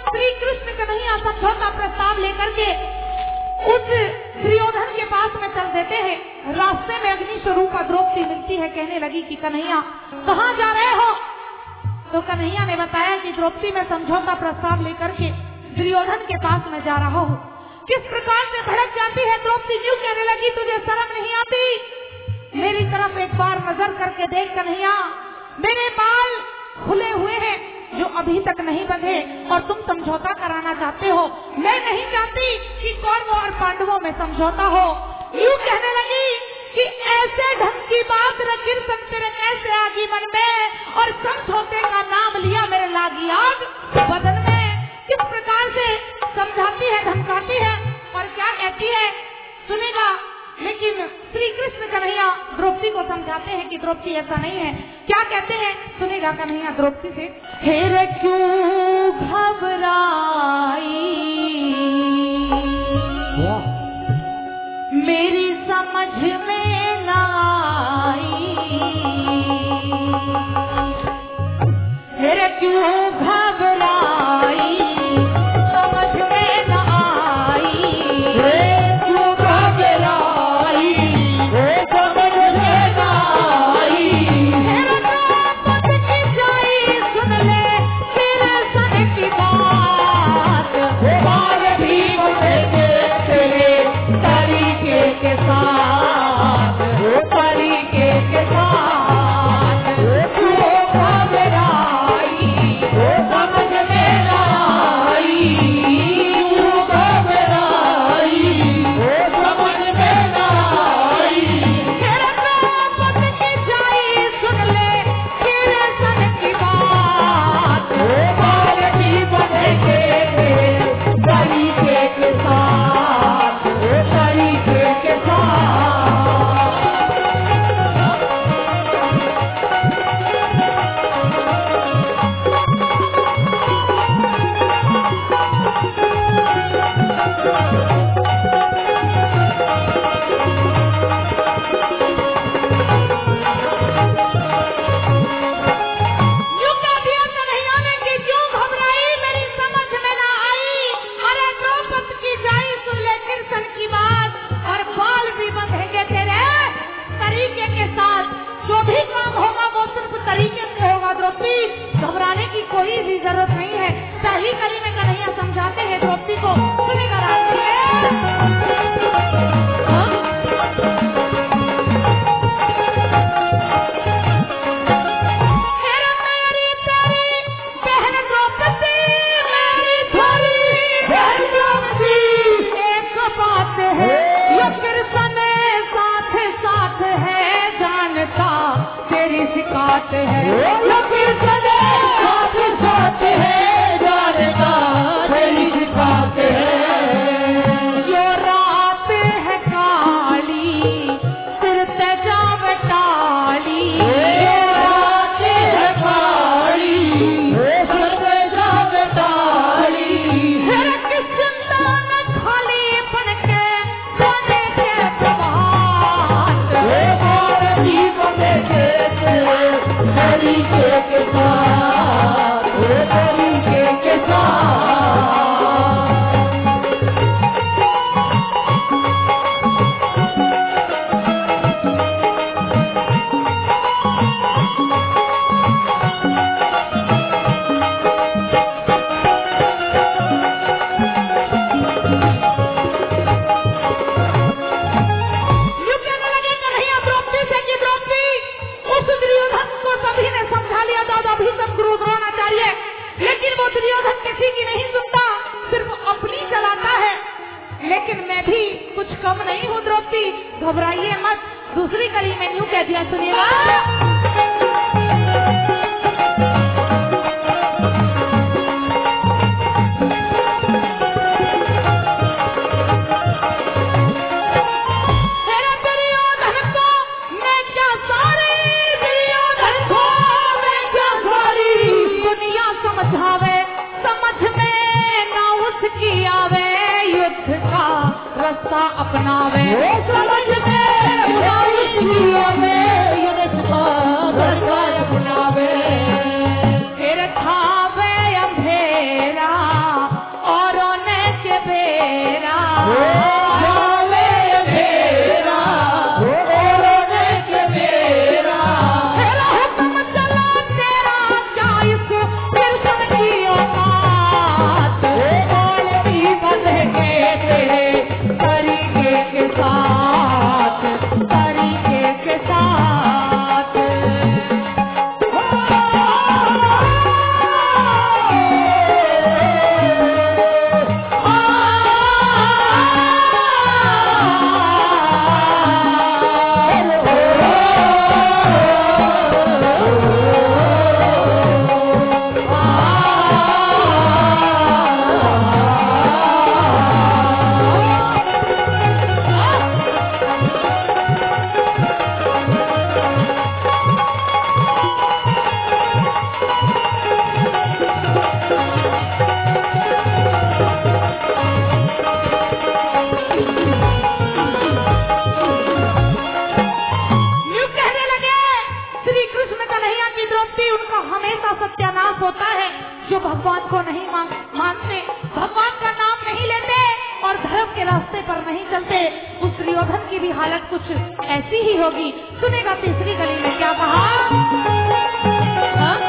श्री कृष्ण कन्हैया समझौता प्रस्ताव लेकर के उस दुर्योधन के पास में चल देते हैं। रास्ते में अग्नि स्वरूप द्रौपदी मिलती है, कहने लगी कि कन्हैया कहाँ जा रहे हो? तो कन्हैया ने बताया कि द्रौपदी में समझौता प्रस्ताव लेकर के दुर्योधन के पास में जा रहा हूँ। किस प्रकार से भड़क जाती है द्रौपदी, यूं कहने लगी तुझे शर्म नहीं आती? मेरी तरफ एक बार नजर करके देख कन्हैया, मेरे बाल खुले हुए हैं जो अभी तक नहीं बंधे और तुम समझौता कराना चाहते हो। मैं नहीं चाहती कि कौरवों और पांडवों में समझौता हो। यूं कहने लगी कि ऐसे ढंग की बात रखिर तेरे कैसे आगी मन में, और समझौते का नाम लिया मेरे लागी आग बदन में। किस प्रकार से समझाती है, धमकाती है और क्या कहती है सुनेगा। लेकिन श्री कृष्ण कन्हैया द्रौपदी को समझाते हैं कि द्रौपदी ऐसा नहीं है। क्या कहते हैं सुनेगा कन्हैया द्रौपदी से, हे क्यों घबराई मेरी समझ में ना आई, हे क्यों घबराई समझ में ना आई, क्यों घबराई समझ में ना आई, द्रौपदी की जाई सुन ले फिर सन की बात, बाल भी बदले तेरे तरीके के साथ, तरीके के साथ, क्यों घबराई समझ में ना आई, क्यों घबराई समझ में ना आई, द्रौपदी की जाई सुन ले फिर सन की बात, बाल भी बदले तरीके के साथ, तरीके के साथ। यूं कह दिया कन्हैया ने कि क्यों घबराई मेरी समझ में ना आई, अरे द्रौपदी की जाई सुन ले कृष्ण की बात, और बाल भी बंधेंगे तेरे तरीके के साथ। जो भी काम होगा वो सिर्फ तरीके से होगा द्रौपदी, घबराने की कोई भी जरूरत नहीं है। पहली कड़ी में कन्हैया समझाते हैं द्रौपदी को, सुनेगा राज सिखाते हैं साथ साथ है जानता तेरी सिखाते हैं, जो रात है काली सिर तेजा बटाली, रात है काली सिर तेजा बटाली, किस चिंता न खाली बन के सोने के प्रभात, बने के तरीके के साथ, तरीके के साथ। यूं कहने लगे कन्हैया द्रौपदी से कि द्रौपदी उस दुर्योधन को सभी ने समझा लिया था, अभी सब गुरु द्रोणाचार्य, लेकिन वो दुर्योधन किसी की नहीं सुनता, सिर्फ अपनी चलाता है। लेकिन मैं भी कुछ कम नहीं हूँ द्रौपदी, घबराइए मत। दूसरी कड़ी में यूं कह दिया सुनिएगा, रास्ता अपनावे समझ में रास्ता अपनावे, फिर खावे अंधेरा को नहीं मानते, भगवान का नाम नहीं लेते और धर्म के रास्ते पर नहीं चलते, उस दुर्योधन की भी हालत कुछ ऐसी ही होगी। सुनेगा तीसरी गली में क्या कहा?